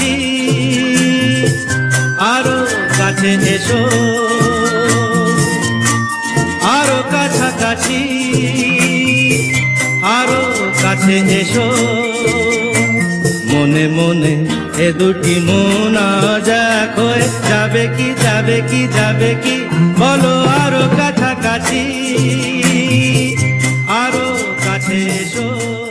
কাছাকাছি, আরো কাছে এসো, আরো কাছাকাছি, আরো কাছে এসো। মনে মনে এ দুটি মন আজ এক হয়ে যাবে কি, যাবে কি, যাবে কি, বলো আরো কাছাকাছি, আরো কাছে এসো।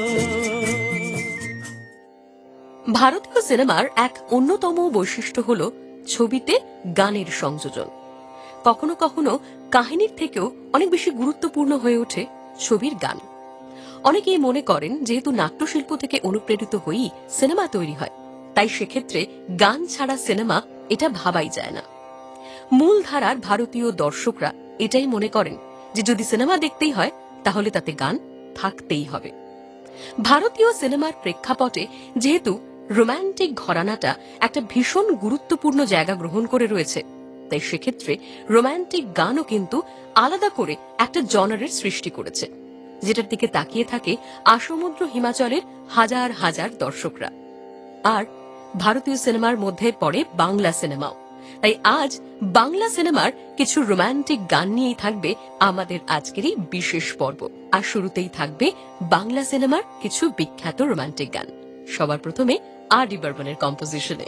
ভারতীয় সিনেমার এক অন্যতম বৈশিষ্ট্য হল ছবিতে গানের সংযোজন। কখনো কখনো কাহিনীর থেকেও অনেক বেশি গুরুত্বপূর্ণ হয়ে ওঠে ছবির গান। অনেকেই মনে করেন যেহেতু নাট্যশিল্প থেকে অনুপ্রেরিত হয়েই সিনেমা তৈরি হয়, তাই সেক্ষেত্রে গান ছাড়া সিনেমা এটা ভাবাই যায় না। মূল ধারার ভারতীয় দর্শকরা এটাই মনে করেন যে যদি সিনেমা দেখতেই হয় তাহলে তাতে গান থাকতেই হবে। ভারতীয় সিনেমার প্রেক্ষাপটে যেহেতু রোম্যান্টিক ঘরানাটা একটা ভীষণ গুরুত্বপূর্ণ জায়গা গ্রহণ করে রয়েছে, তাই সেক্ষেত্রে রোম্যান্টিক গানও কিন্তু আলাদা করে একটা জনারের সৃষ্টি করেছে, যেটার দিকে তাকিয়ে থাকে আসমুদ্র হিমাচলের হাজার হাজার দর্শকরা। আর ভারতীয় সিনেমার মধ্যে পড়ে বাংলা সিনেমাও। তাই আজ বাংলা সিনেমার কিছু রোম্যান্টিক গান নিয়েই থাকবে আমাদের আজকের এই বিশেষ পর্ব। আর শুরুতেই থাকবে বাংলা সিনেমার কিছু বিখ্যাত রোম্যান্টিক গান, সবার প্রথমে আর ডি বর্মনের কম্পোজিশনে।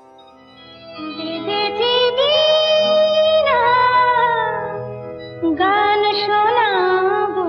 গান শোনাবো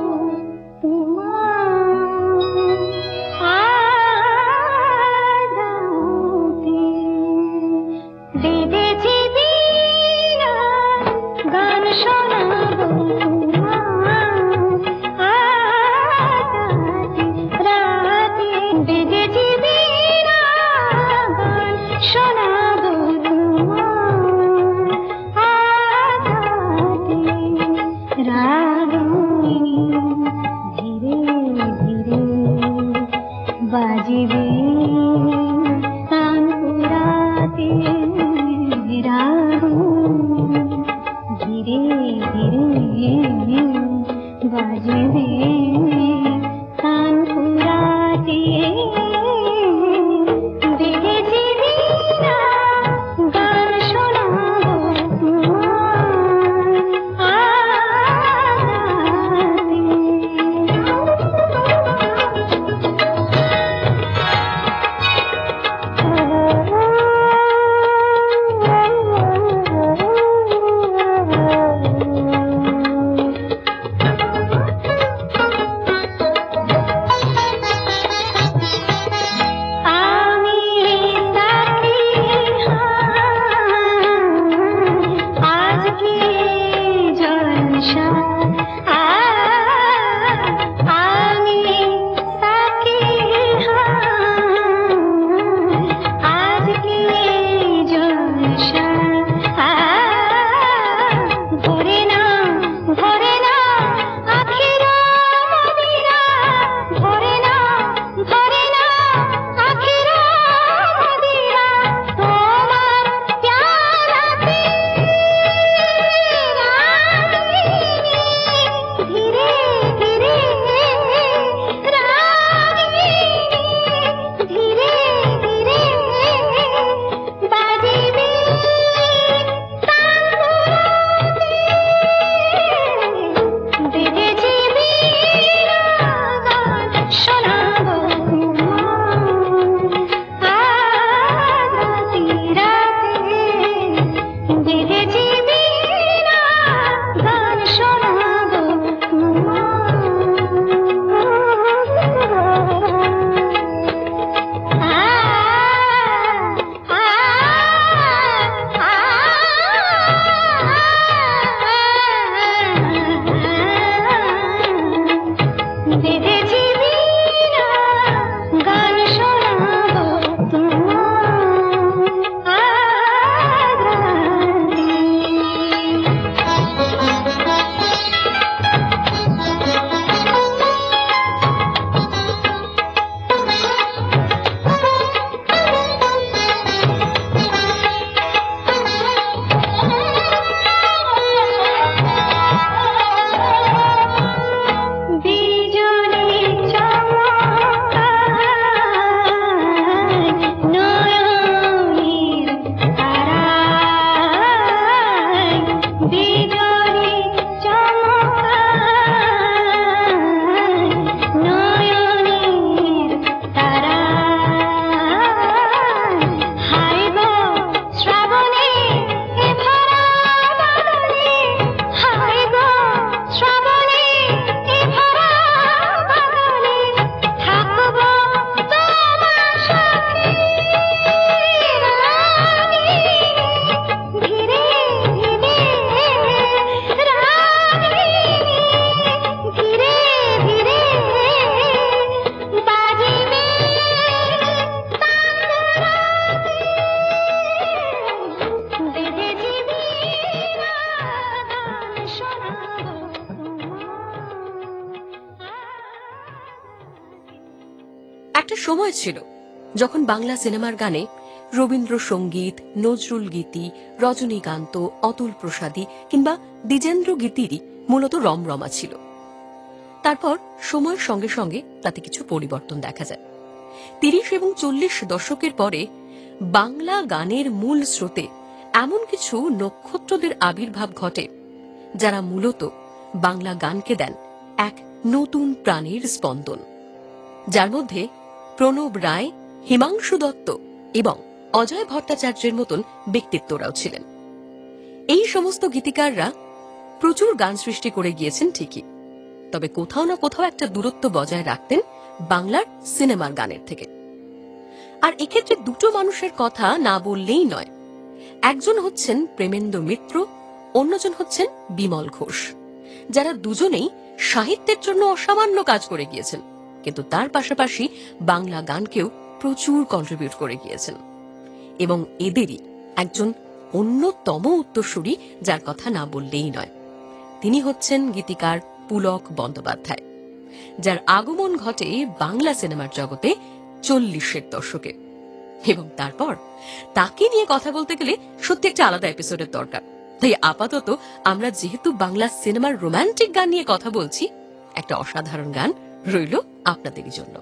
একটা সময় ছিল যখন বাংলা সিনেমার গানে রবীন্দ্রসঙ্গীত, নজরুল গীতি, রজনীকান্ত, অতুল প্রসাদী কিংবা দ্বিজেন্দ্র গীতিরই মূলত রমরমা ছিল। তারপর সময়ের সঙ্গে সঙ্গে তাতে কিছু পরিবর্তন দেখা যায়। ৩০ এবং ৪০ দশকের পরে বাংলা গানের মূল স্রোতে এমন কিছু নক্ষত্রদের আবির্ভাব ঘটে যারা মূলত বাংলা গানকে দেন এক নতুন প্রাণের স্পন্দন, যার মধ্যে প্রণব রায়, হিমাংশু দত্ত এবং অজয় ভট্টাচার্যের মতন ব্যক্তিত্বরাও ছিলেন। এই সমস্ত গীতিকাররা প্রচুর গান সৃষ্টি করে গিয়েছেন ঠিকই, তবে কোথাও না কোথাও একটা দূরত্ব বজায় রাখতেন বাংলার সিনেমার গানের থেকে। আর এক্ষেত্রে দুটো মানুষের কথা না বললেই নয়। একজন হচ্ছেন প্রেমেন্দ্র মিত্র, অন্যজন হচ্ছেন বিমল ঘোষ, যারা দুজনেই সাহিত্যের জন্য অসামান্য কাজ করে গিয়েছেন, কিন্তু তার পাশাপাশি বাংলা গানকেও প্রচুর কন্ট্রিবিউট করে গিয়েছেন। এবং এদেরই একজন অন্যতম উত্তরসূরি যার কথা না বললেই নয়, তিনি হচ্ছেন গীতিকার পুলক বন্দ্যোপাধ্যায়, যার আগমন ঘটে বাংলা সিনেমার জগতে ৪০-এর দশকে। এবং তারপর তাকে নিয়ে কথা বলতে গেলে সত্যি একটা আলাদা এপিসোডের দরকার। তাই আপাতত আমরা যেহেতু বাংলা সিনেমার রোমান্টিক গান নিয়ে কথা বলছি, একটা অসাধারণ গান রইল আপনাদেরই জন্য।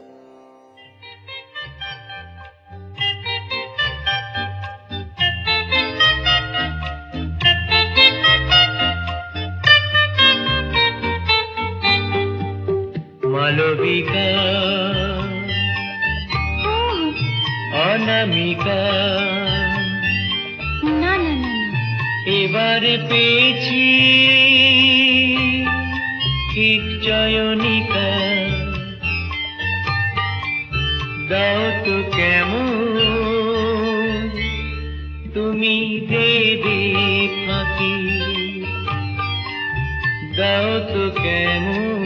মালবিকা, অনামিকা, না না না না, এবারে পেয়েছি ঠিক চয়নিকা, দাও তো কেমন তুমি দেবে ফাঁকি, দাও তো কেমন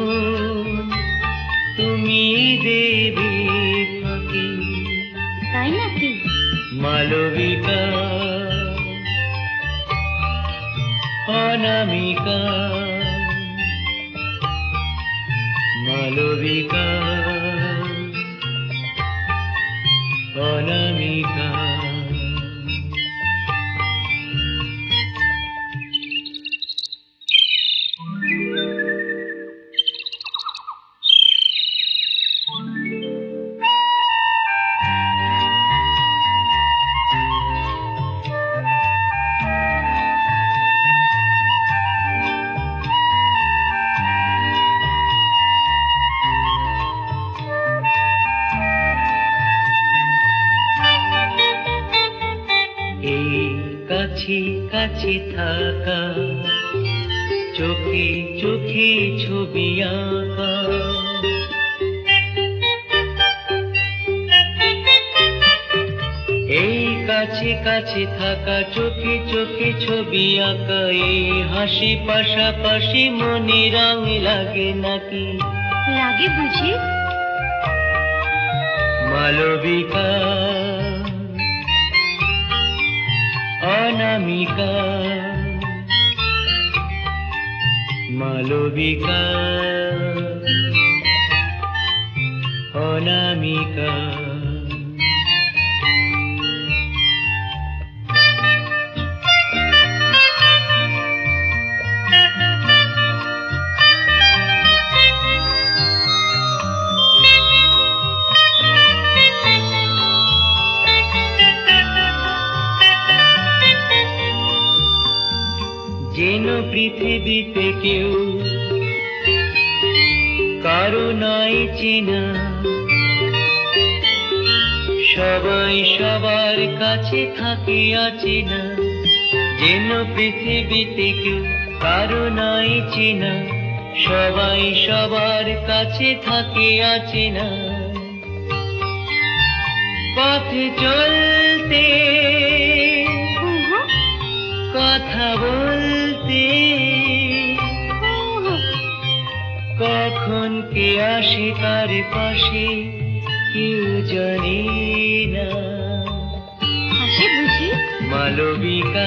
তুমি দেবে ফাঁকি। তাই নাকি? মালবিকা, অনামিকা, মালবিকা, অনামিকা। কাছে কাছে থাকা, চোখে চোখে ছবি আঁকা, এই কাছে কাছে থাকা, চোখে চোখে ছবি আঁকা, এই হাসি পাশাপাশি মনে রং লাগে নাকি? লাগে বুঝি? মালবিকা, অনামিকা, মালবিকা, অনামিকা। যেন পৃথিবীতে কেউ কারো নাই চেনা, সবাই সবার কাছে থাকে অচেনা, যেন পৃথিবীতে কেউ কারো নাই চেনা, সবাই সবার কাছে থাকে অচেনা। পথে চলতে, কথা বলতে, কখন কে আসে তার পাশে কেউ জানে না। হাসি বুঝি? মালবিকা,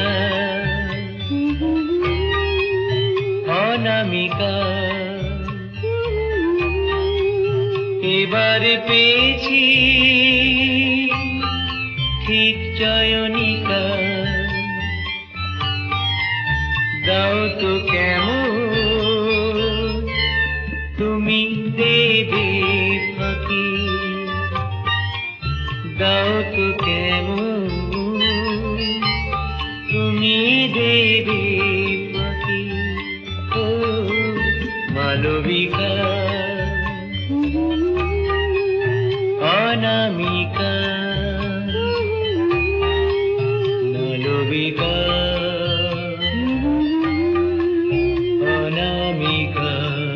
অনামিকা, এবারে পেয়েছি ঠিক চয়নিকা, দাও তো কেমন তুমি দেবে ফাঁকি, দাও তো কেমন তুমি দেবে ফাঁকি। ও মালবিকা অনামিকা, মালবিকা অনামিকা।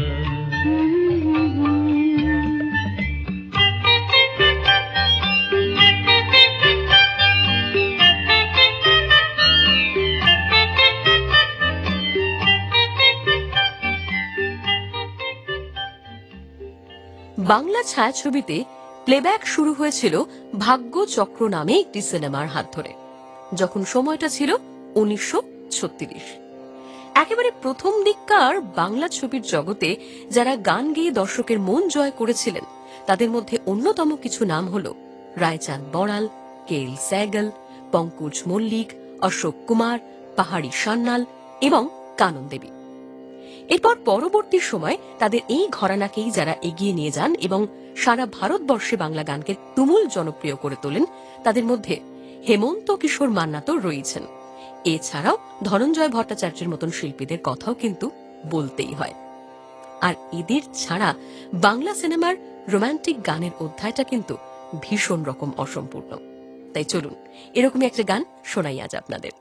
বাংলা ছায়াছবিতে প্লেব্যাক শুরু হয়েছিল ভাগ্য চক্র নামে একটি সিনেমার হাত ধরে, যখন সময়টা ছিল 1936। একেবারে প্রথম দিককার বাংলা ছবির জগতে যারা গান গেয়ে দর্শকের মন জয় করেছিলেন তাদের মধ্যে অন্যতম কিছু নাম হল রায়চাঁদ বড়াল, কেএল সেহগল, পঙ্কজ মল্লিক, অশোক কুমার, পাহাড়ি সান্যাল এবং কানন দেবী। এরপর পরবর্তী সময় তাদের এই ঘরানাকেই যারা এগিয়ে নিয়ে যান এবং সারা ভারতবর্ষে বাংলা গানকে তুমুল জনপ্রিয় করে তোলেন, তাদের মধ্যে হেমন্ত কিশোর মান্না তো রয়েছেন। এছাড়াও ধনঞ্জয় ভট্টাচার্যের মতন শিল্পীদের কথাও কিন্তু বলতেই হয়। আর এদের ছাড়া বাংলা সিনেমার রোমান্টিক গানের অধ্যায়টা কিন্তু ভীষণ রকম অসম্পূর্ণ। তাই চলুন এরকমই একটা গান শোনাই আজ আপনাদের।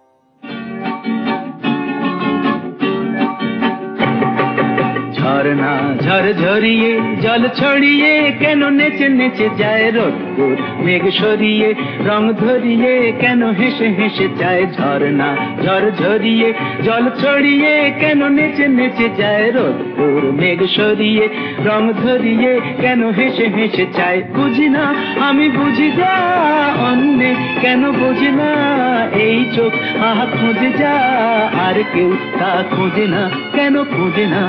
ঝরনা ঝরঝরিয়ে জল ছড়িয়ে কেন নেচে নেচে যায় রোদ্দুর, মেঘ সরিয়ে রং ধরিয়ে কেন হেসে হেসে যায়। ঝরনা ঝরঝরিয়ে জল ছড়িয়ে কেন নেচে নেচে যায় রোদ্দুর, মেঘ সরিয়ে রং ধরিয়ে কেন হেসে হেসে যায়। বুঝি না আমি বুঝি যা অন্যে কেন বুঝি না, এই চোখ আহা খুঁজে যা আর কেউ তা খুঁজে না, কেন খুঁজে না।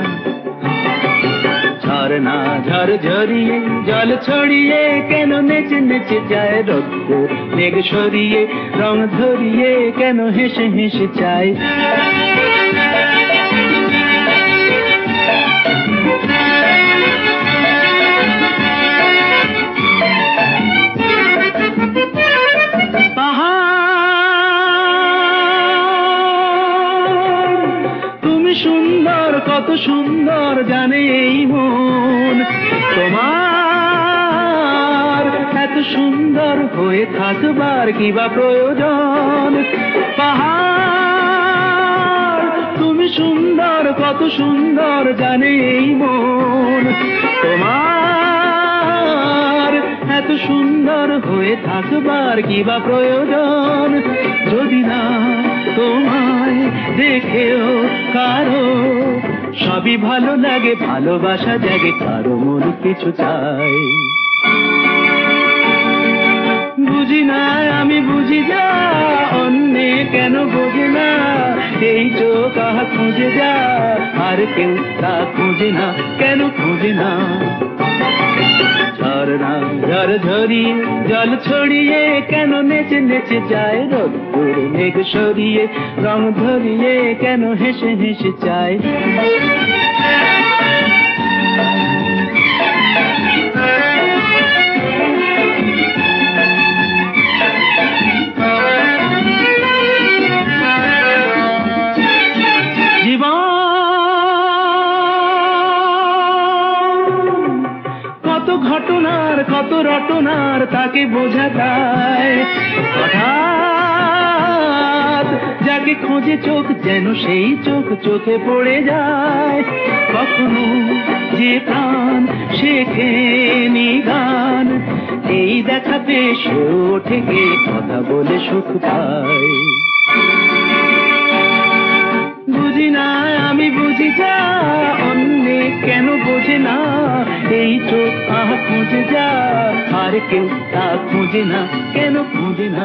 ঝরনা ঝরঝরিয়ে জল ছড়িয়ে কেন নেচে নেচে যায় রোদ্দুর, মেঘ সরিয়ে রং ধরিয়ে কেন হেসে হেসে চায়। তুমি সুন্দর কত সুন্দর জানে এই মন, তোমার এত সুন্দর হয়ে থাকবার কি বা প্রয়োজন। পাহাড় তুমি সুন্দর কত সুন্দর জানে এই মন, তোমার এত সুন্দর হয়ে থাকবার কি বা প্রয়োজন। যদি না তোমায় দেখেও কারো সবই ভালো লাগে, ভালোবাসা জাগে কারো মন কিছু চাই। বুঝি না আমি বুঝি যা অন্যে কেন বোঝে না, এই চোখ আহা খুঁজে যা আর কেউ তা খুঁজে না, কেন খুঁজে না। ঝরনা ঝরঝরিয়ে জল ছড়িয়ে কেন নেচে নেচে যায় রোদ্দুর, মেঘ সরিয়ে রং ধরিয়ে কেন হেসে হেসে চায়। ঘটনার কত রটনার তাকে বোঝা যায়, হঠাৎ যাকে খোঁজে চোখ যেন সেই চোখ চোখে পড়ে যায়। কখনো যে প্রাণ শেখেনি গান, এই দেখাতে সে ওঠে গে কথা বলে সুখ পায়। বুঝি না আমি বুঝি যা অন্যে কেন বোঝে না, এই চোখ আহা খুঁজে যা আর কেউ তা খুঁজে না, কেন খুঁজে না।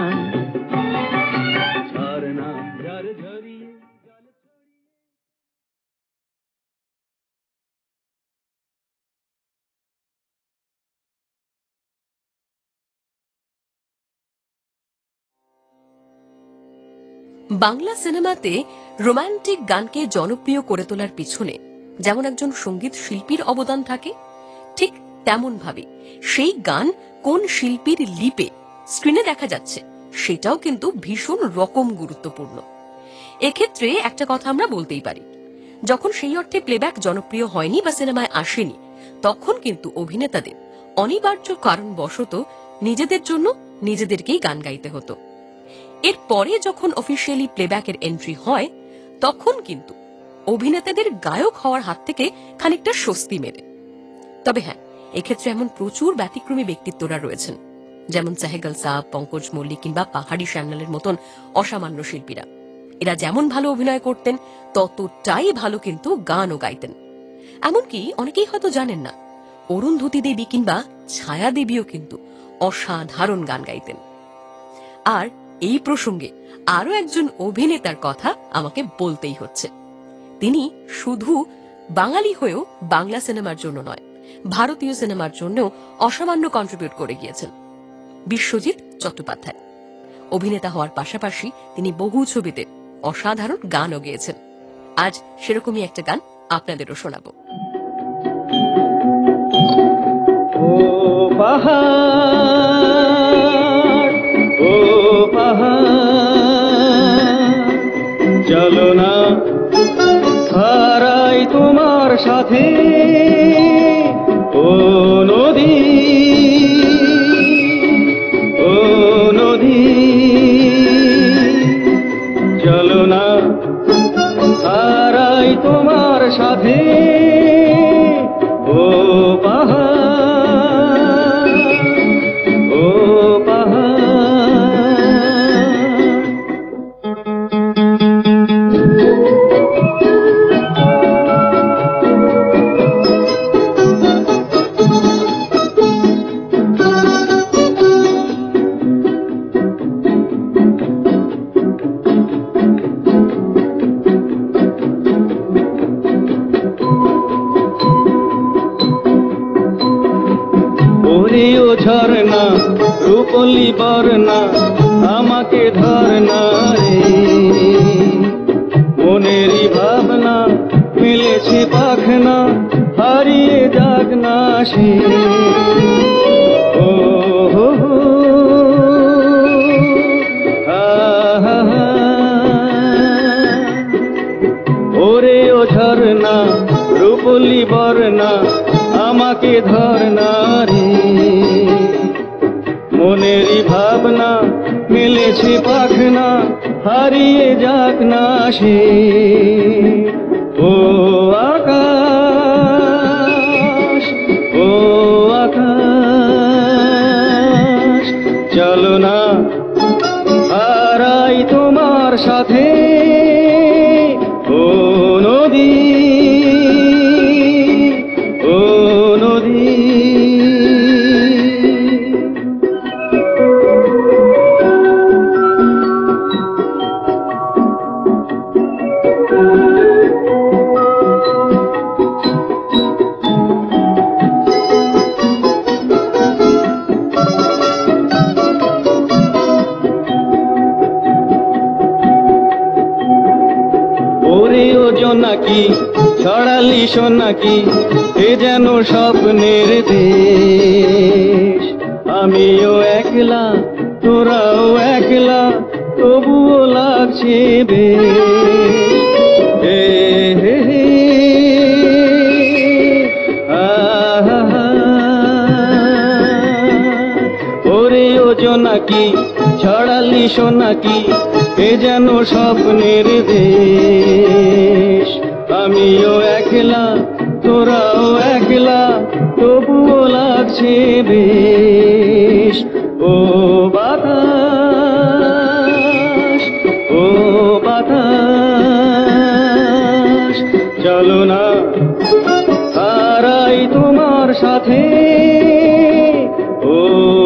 বাংলা সিনেমাতে রোমান্টিক গানকে জনপ্রিয় করে তোলার পিছনে যেমন একজন সঙ্গীত শিল্পীর অবদান থাকে, ঠিক তেমন ভাবে সেই গান কোন শিল্পীর লিপে স্ক্রিনে দেখা যাচ্ছে সেটাও কিন্তু ভীষণ রকম গুরুত্বপূর্ণ। এক্ষেত্রে একটা কথা আমরা বলতেই পারি, যখন সেই অর্থে প্লেব্যাক জনপ্রিয় হয়নি বা সিনেমায় আসেনি, তখন কিন্তু অভিনেতাদের অনিবার্য কারণবশত নিজেদের জন্য নিজেদেরকেই গান গাইতে হতো। এরপরে যখন অফিসিয়ালি প্লেব্যাকের এন্ট্রি হয়, তখন কিন্তু অভিনেতাদের গায়ক হওয়ার হাত থেকে খানিকটা স্বস্তি মেলে। তবে হ্যাঁ, এক্ষেত্রে এমন প্রচুর ব্যতিক্রমী ব্যক্তিত্বরা রয়েছেন, যেমন সেহগাল সাহ, পঙ্কজ মল্লিক কিংবা পাহাড়ি শ্যামলালের মতন অসামান্য শিল্পীরা। এরা যেমন ভালো অভিনয় করতেন, ততটাই ভালো কিন্তু গানও গাইতেন। এমনকি অনেকেই হয়তো জানেন না, অরুন্ধতী দেবী কিংবা ছায়া দেবীও কিন্তু অসাধারণ গান গাইতেন। আর এই প্রসঙ্গে আরো একজন অভিনেতার কথা আমাকে বলতেই হচ্ছে। তিনি শুধু বাঙালি হয়েও বাংলা সিনেমার জন্য নয়, ভারতীয় সিনেমার জন্যও অসামান্য কন্ট্রিবিউট করে গিয়েছেন, বিশ্বজিৎ চট্টোপাধ্যায়। অভিনেতা হওয়ার পাশাপাশি তিনি বহু ছবিতে অসাধারণ গানও গেয়েছেন। আজ সেরকমই একটা গান আপনাদেরও শোনাবো। ও পাহাড়, ও পাহাড়, চলো না হারাই তোমার সাথে। ও নদী, ও নদী, চলো না হারাই তোমার সাথে। ও পাহাড়, ও পাহাড়, ওরেও ঝরনা রূপলি বর্ণা, আমাকে ধরনা রে। মনেরই ভাবনা মিলেছে পাখনা, হারিয়ে যাক না সে। ও হো হো, হা হা হা, ওরেও ঝরনা রূপলি বর্ণা, আমাকে ধরনা রে। মনেরই ভাবনা মিলেছে পাখনা, হারিয়ে যাক না সে। ও আকাশ, ও আকাশ, চলো না হারাই তোমার সাথে। ও নদী, ও নদী, ওরেও জোনাকি ছড়ালি সোনাকি, এ যেন স্বপ্নের দেশ। আমিও একলা, তোরাও একলা, তবুও লাগছে বেশ। হে হে হে, আহা হা, ওরেও জোনাকি ছড়ালি সোনাকি, এ যেন স্বপ্নের দেশ। আমিও একলা, তোরাও একলা, তবুও লাগছে বেশ। ও বাতাস, ও বাতাস, চলো না হারাই তোমার সাথে। ও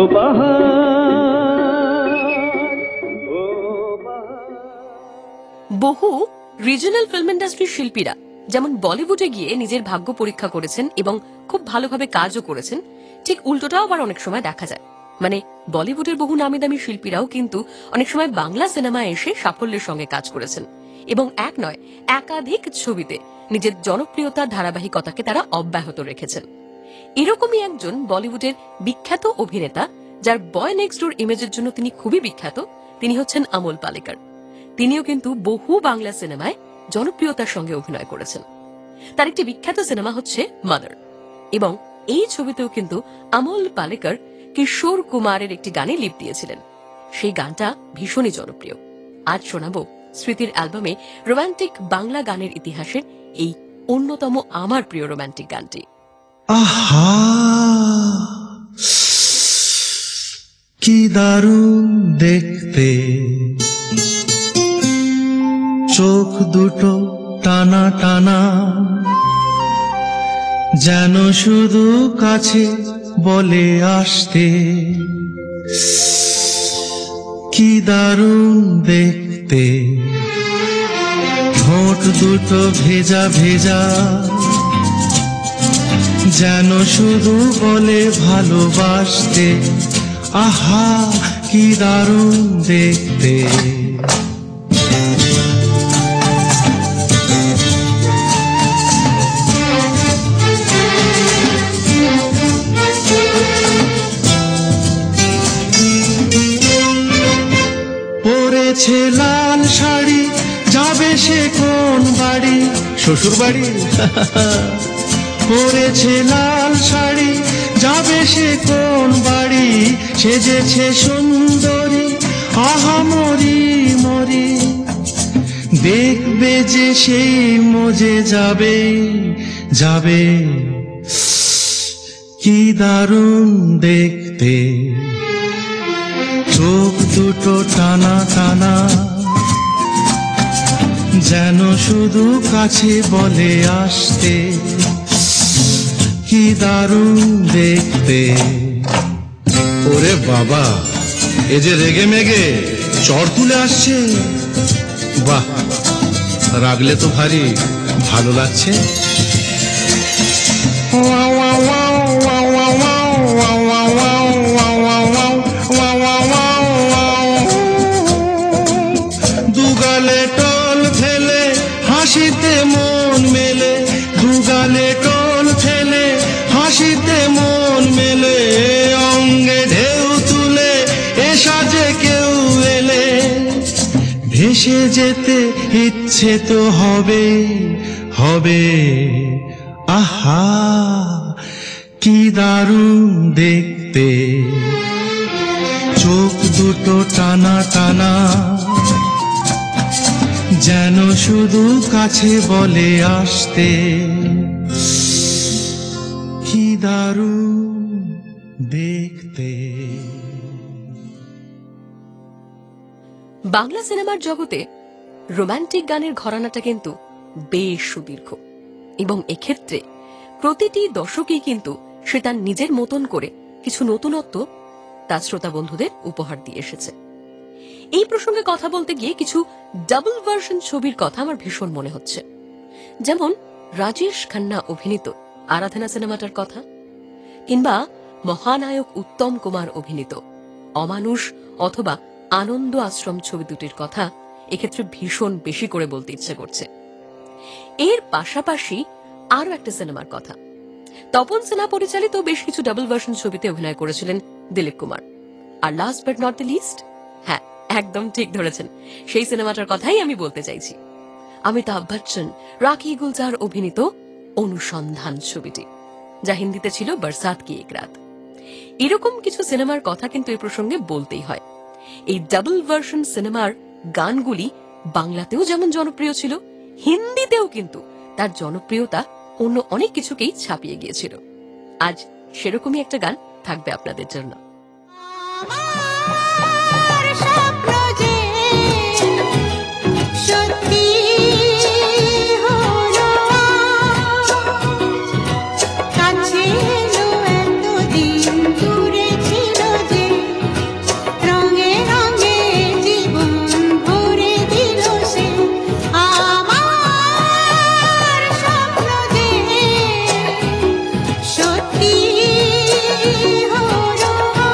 পাহাড়, ও পাহাড়। বহু রিজনাল ফিল্ম ইন্ডাস্ট্রির শিল্পীরা যেমন বলিউডে গিয়ে নিজের ভাগ্য পরীক্ষা করেছেন এবং খুব ভালোভাবে কাজও করেছেন, ঠিক উল্টোটাও আবার অনেক সময় দেখা যায়। মানে বলিউডের বহু নামি দামি শিল্পীরাও কিন্তু অনেক সময় বাংলা সিনেমায় এসে সাফল্যের সঙ্গে কাজ করেছেন এবং এক নয় একাধিক ছবিতে নিজের জনপ্রিয়তার ধারাবাহিকতাকে তারা অব্যাহত রেখেছেন। এরকমই একজন বলিউডের বিখ্যাত অভিনেতা, যার বয় নেক্সট ডোর ইমেজের জন্য তিনি খুবই বিখ্যাত, তিনি হচ্ছেন অমল পালেকার। তিনিও কিন্তু বহু বাংলা সিনেমায় জনপ্রিয়তার সঙ্গে অভিনয় করেছেন। তার একটি বিখ্যাত সিনেমা হচ্ছে মাদার, এবং এই ছবিতেও কিন্তু অমল পালেকার কিশোর কুমারের একটি গানে লিপ দিয়েছিলেন। সেই গানটা ভীষণই জনপ্রিয়। আজ শোনাবো স্মৃতির অ্যালবামে রোমান্টিক বাংলা গানের ইতিহাসের এই অন্যতম আমার প্রিয় রোমান্টিক গানটি। আহা কি দারুণ দেখতে, চোখ দুটো টানা টানা, যেন শুধু কাছে বলে আসতে। কি দারুণ দেখতে, ঠোঁট দুটো ভেজা ভেজা, যেন শুধু বলে ভালোবাসতে। আহা কি দারুণ দেখতে। পরেছে লাল শাড়ি, যাবে সে কোন বাড়ি? শ্বশুর বাড়ি। পরেছে লাল শাড়ি, যাবে সে কোন বাড়ি? সেজেছে সুন্দরী, আহা মরি মরি, দেখবে যে সেই মজে যাবে যাবে। কি দারুণ দেখতে, চোখ দুটো টানা টানা, যেন শুধু কাছে বলে আসতে। কি দারুণ দেখতে। ওরে বাবা, এ যে রেগে মেগে চড় তুলে আসছে। বাহ, রাগলে তো ভারী ভালো লাগছে। দুগালে টল ফেলে হাসিতে মন মেলে, দুগালে টল ফেলে হাসিতে মন মেলে, অঙ্গে ঢেউ তুলে এ সাজে কেউ এলে, ভেসে যেতে ইচ্ছে তো হবে হবে। আহা কি দারুণ দেখতে, চোখ দুটো টানা টানা, যেন শুধু কাছে বলে আসতে। কি দারুণ দেখতে। বাংলা সিনেমার জগতে রোমান্টিক গানের ঘরানাটা কিন্তু বেশ সুদীর্ঘ, এবং এক্ষেত্রে প্রতিটি দশকই কিন্তু সে তার নিজের মতন করে কিছু নতুনত্ব তার শ্রোতা বন্ধুদের উপহার দিয়ে এসেছে। এই প্রসঙ্গে কথা বলতে গিয়ে কিছু ডাবল ভার্সন ছবির কথা আমার ভীষণ মনে হচ্ছে, যেমন রাজেশ খান্না অভিনীত আরাধনা সিনেমাটার কথা, কিংবা মহানায়ক উত্তম কুমার অভিনীত অমানুষ অথবা আনন্দ আশ্রম ছবি দুটির কথা এক্ষেত্রে ভীষণ বেশি করে বলতে ইচ্ছে করছে। এর পাশাপাশি আরো একটা সিনেমার কথা, তপন সিনহা পরিচালিত বেশ কিছু ডাবল ভার্সন ছবিতে অভিনয় করেছিলেন দিলীপ কুমার। আর last but not the least, হ্যাঁ একদম ঠিক ধরেছেন, সেই সিনেমাটার কথাই আমি বলতে চাইছি, অমিতাভ বচ্চন, রাখি গুলজার অভিনীত অনুসন্ধান ছবিটি, যা হিন্দিতে ছিল বরসাত কি এক রাত। এরকম কিছু সিনেমার কথা কিন্তু এই প্রসঙ্গে বলতেই হয়। এই ডাবল ভার্সন সিনেমার গানগুলি বাংলাতেও যেমন জনপ্রিয় ছিল, হিন্দিতেও কিন্তু তার জনপ্রিয়তা অন্য অনেক কিছুকেই ছাপিয়ে গিয়েছিল। আজ সেরকমই একটা গান থাকবে আপনাদের জন্য। সত্যি হলো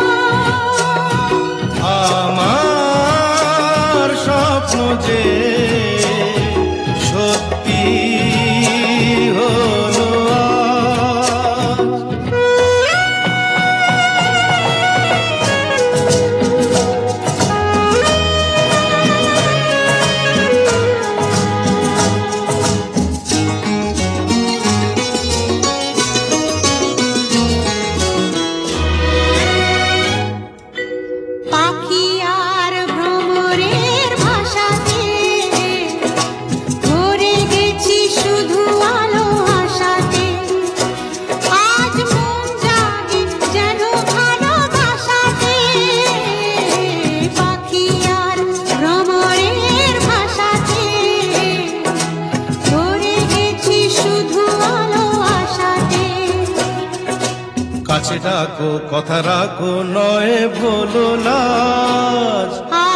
কাছে ডাকো কথা রাখো নয় বলো লাজ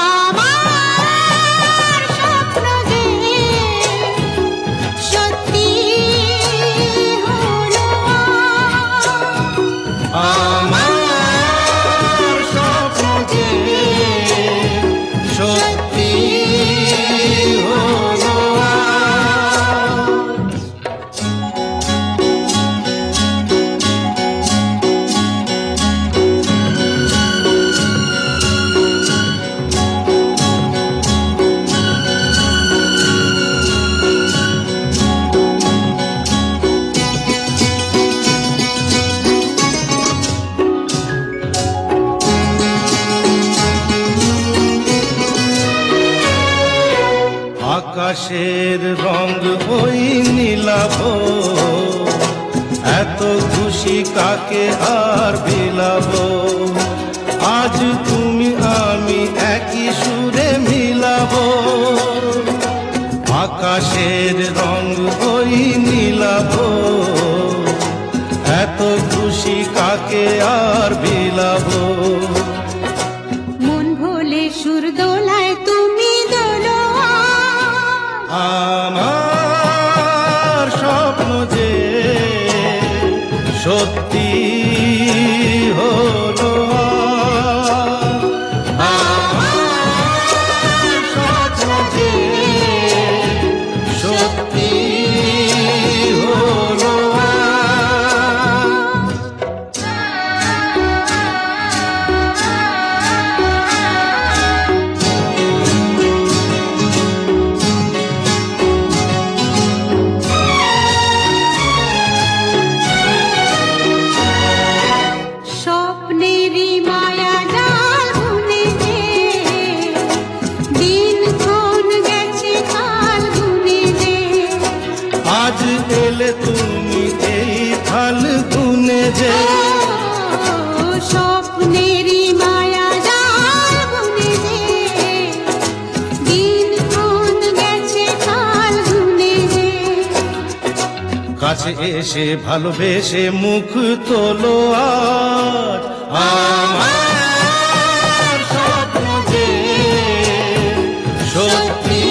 আমার স্বপ্ন যে সত্যি হলো আমার স্বপ্ন যে সত্যি হলো আজ। আকাশের রং ওই নীলাভ এত খুশি কাকে আর বিলাবো আজ তুমি আমি একই সুরে মিলাবো আকাশের রং ওই নীলাভ এত খুশি কাকে আর বিলাবো মন ভোলে সুর দোলায় তুমি দোলো আমার স্বপ্ন যে সত্যি হলো আমার স্বপ্ন যে সত্যি হলো স্বপ্নেরই মায়া জাল বুনে যে দিনক্ষণ গেছে কাল গুনে যে আজ এলে তুমি এই ফাল্গুনে যে স্বপ্নেরই মায়া জাল বুনে যে দিনক্ষণ গেছে কাল গুনে যে কাছে এসে ভালোবেসে মুখ তোলো আজ আমার স্বপ্ন যে সত্যি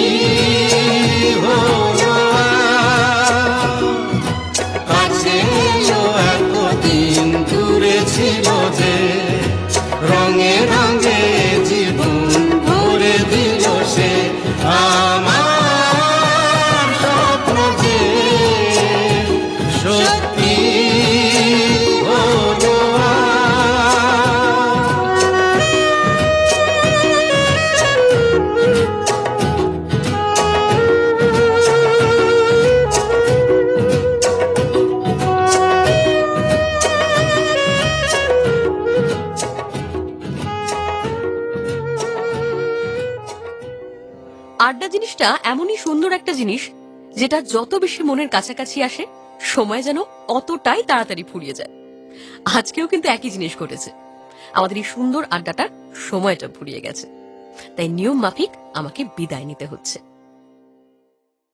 হলো আজ। কাছে এলো এতদিন দূরে ছিল যে রঙে রঙে জীবন ভরে দিল সে আমার স্বপ্ন যে সত্যি হলো আড্ডা জিনিসটা এমনই সুন্দর একটা জিনিস যেটা যত বেশি মনের কাছাকাছি আসে সময় যেন অতটাই তাড়াতাড়ি ফুরিয়ে যায়। আজকেও কিন্তু একই জিনিস ঘটেছে, আমাদের এই সুন্দর আড্ডাটার সময়টা ফুরিয়ে গেছে, তাই নিয়ম মাফিক আমাকে বিদায় নিতে হচ্ছে।